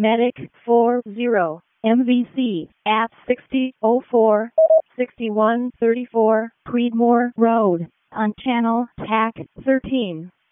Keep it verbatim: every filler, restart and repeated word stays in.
Medic forty, M V C, at sixty oh four, sixty-one thirty-four, Creedmoor Road, on Channel Tac thirteen.